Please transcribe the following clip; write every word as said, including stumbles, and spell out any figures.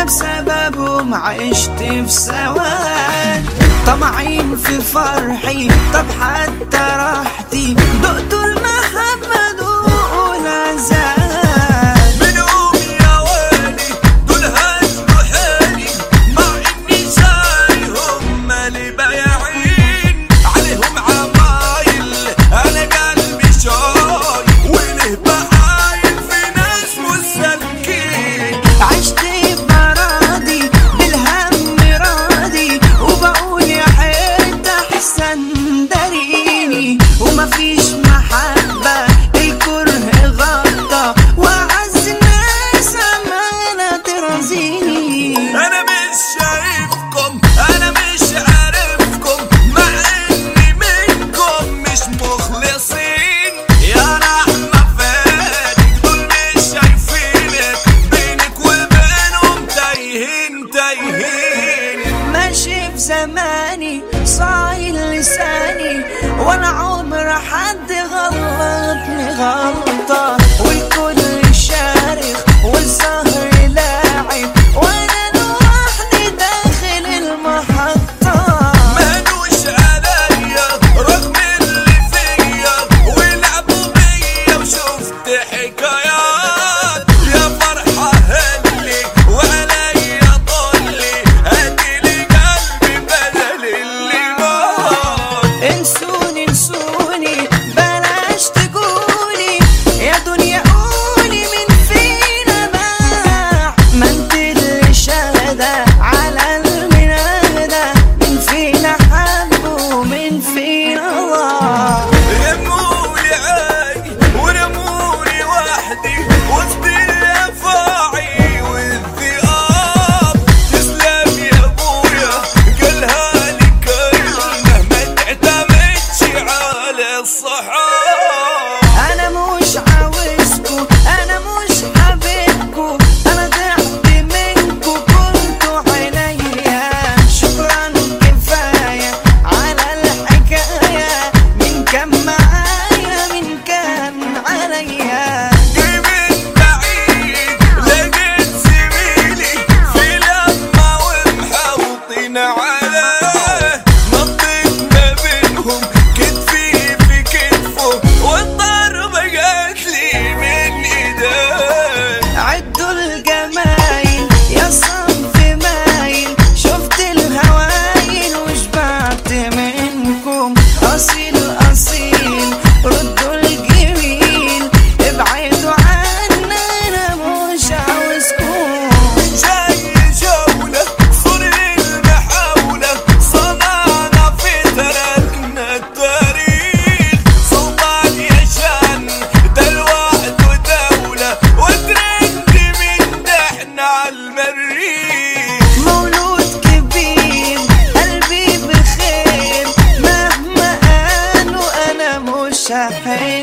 انا بسببهم عشت في سواد، طمعين في فرحي طب حتى راحتي، دقتوا المحبة دوقوا العذاب. منهم يا ويلي دول هجروا حالي، مع اني شاريهم مالي بايعين، عليهم عمايل انا قلبي شاي، وله بقايل في ناس مسالكين. عشت براضي بالهم راضي، وبقول يا حيت احسن داريني، ومفيش محبة الكره غطى، وعز الناس امانة ترازيني. انا مش شايفكم انا مش عارفكم، مع اني منكم مش مخلصين. يا رحمة فاتك دول مش شايفينك، بينك وبينهم تايهين تايهين. ماشي في زماني صايل لساني، ولا عمر حد غلطني غلطة، والكل شارخ والسهر لاعب، وانا لوحدي داخل المحطة. مانوش عليا رغم اللي فيا، ولعبوا بيا وشفت حكايات. يا فرحة هلي وعليا طلي، هديلي قلبي بدل اللي مات. انسوني انسوني بلاش تقولي يا دنيا، قولي من فينا باع، ما انت اللي شاهدة على المنادى، من فينا حب ومن فينا الله. رمولي عادي ورمولي وحدي وسط الافاعي والذئاب. تسلم يا ابويا قالها لي كلمه، ما تعتمدش على الصحاب. انا مش عاوزكو انا مش حبيبكو، انا ضعت منكو كنتوا عليا، شكرا كفايه على الحكايه، من كان معايا من كان عليا. جاي من بعيد لقيت زميلي في لمه ومحوطين عليه، نطيت ما بينهم كتفي في كتفه، والضربه جاتلي من ايديه. عدوا الجمايل يا صنف مايل، شفت الهوايل وشبعت منكم، اصيل اصيل ردوا الجميل، ابعدوا عنا انا مش عاوزكم. جاي جولة صور المحاولة، صنعنا في تركنا التاريخ، سلطان يشان ده لوحده دولة، وترند من دحنا عالمريخ. مولود كبير قلبي بخير، مهما قالوا انا مش هحل.